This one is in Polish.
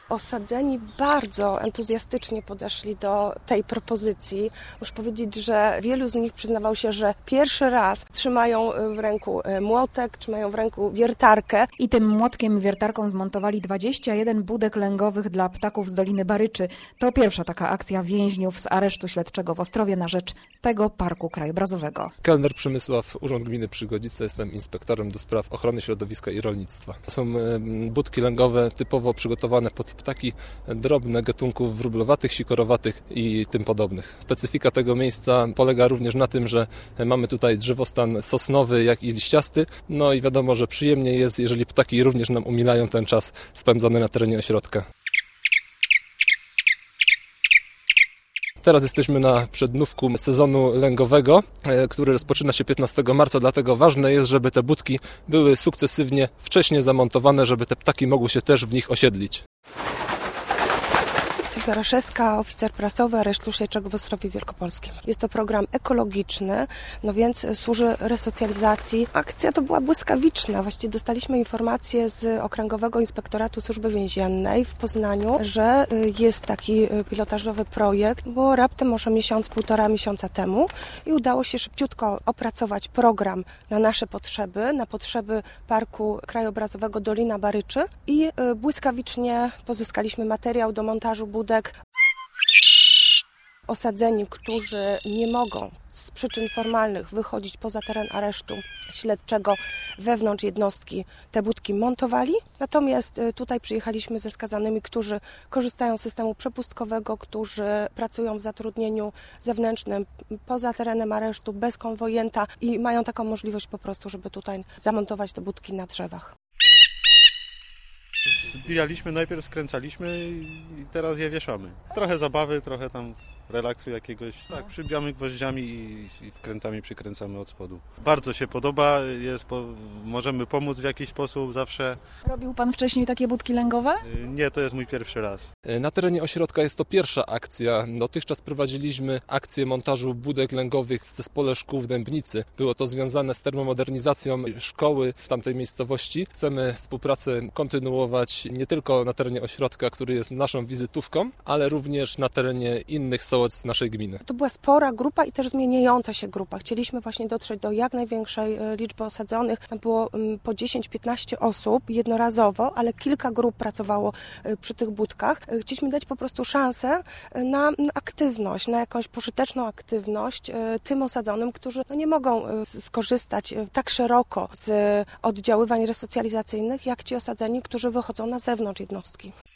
Osadzeni bardzo entuzjastycznie podeszli do tej propozycji. Muszę powiedzieć, że wielu z nich przyznawał się, że pierwszy raz trzymają w ręku młotek, trzymają w ręku wiertarkę. I tym młotkiem i wiertarką zmontowali 21 budek lęgowych dla ptaków z Doliny Baryczy. To pierwsza taka akcja więźniów z aresztu śledczego w Ostrowie na rzecz tego parku krajobrazowego. Kelner Przemysław, Urząd Gminy Przygodzice, jestem inspektorem do spraw ochrony środowiska i rolnictwa. To są budki lęgowe typowo przygotowane pod ptaki drobne gatunków wróblowatych, sikorowatych i tym podobnych. Specyfika tego miejsca polega również na tym, że mamy tutaj drzewostan sosnowy, jak i liściasty. No i wiadomo, że przyjemnie jest, jeżeli ptaki również nam umilają ten czas spędzony na terenie ośrodka. Teraz jesteśmy na przednówku sezonu lęgowego, który rozpoczyna się 15 marca, dlatego ważne jest, żeby te budki były sukcesywnie wcześnie zamontowane, żeby te ptaki mogły się też w nich osiedlić. Sylwia Raszewska, oficer prasowy Aresztu Śledczego w Ostrowie Wielkopolskim. Jest to program ekologiczny, no więc służy resocjalizacji. Akcja to była błyskawiczna. Właściwie dostaliśmy informację z Okręgowego Inspektoratu Służby Więziennej w Poznaniu, że jest taki pilotażowy projekt, bo raptem może półtora miesiąca temu i udało się szybciutko opracować program na nasze potrzeby, na potrzeby Parku Krajobrazowego Dolina Baryczy i błyskawicznie pozyskaliśmy materiał do montażu budek. Osadzeni, którzy nie mogą z przyczyn formalnych wychodzić poza teren aresztu śledczego wewnątrz jednostki, te budki montowali. Natomiast tutaj przyjechaliśmy ze skazanymi, którzy korzystają z systemu przepustkowego, którzy pracują w zatrudnieniu zewnętrznym poza terenem aresztu, bez konwojenta i mają taką możliwość po prostu, żeby tutaj zamontować te budki na drzewach. Zbijaliśmy, najpierw skręcaliśmy i teraz je wieszamy. Trochę zabawy, trochę tam relaksu jakiegoś. Tak, przybijamy gwoździami i wkrętami przykręcamy od spodu. Bardzo się podoba, możemy pomóc w jakiś sposób zawsze. Robił pan wcześniej takie budki lęgowe? Nie, to jest mój pierwszy raz. Na terenie ośrodka jest to pierwsza akcja. Dotychczas prowadziliśmy akcję montażu budek lęgowych w zespole szkół w Dębnicy. Było to związane z termomodernizacją szkoły w tamtej miejscowości. Chcemy współpracę kontynuować nie tylko na terenie ośrodka, który jest naszą wizytówką, ale również na terenie innych sołectw w naszej gminy. To była spora grupa i też zmieniająca się grupa. Chcieliśmy właśnie dotrzeć do jak największej liczby osadzonych. Było po 10-15 osób jednorazowo, ale kilka grup pracowało przy tych budkach. Chcieliśmy dać po prostu szansę na aktywność, na jakąś pożyteczną aktywność tym osadzonym, którzy nie mogą skorzystać tak szeroko z oddziaływań resocjalizacyjnych, jak ci osadzeni, którzy wychodzą na zewnątrz jednostki.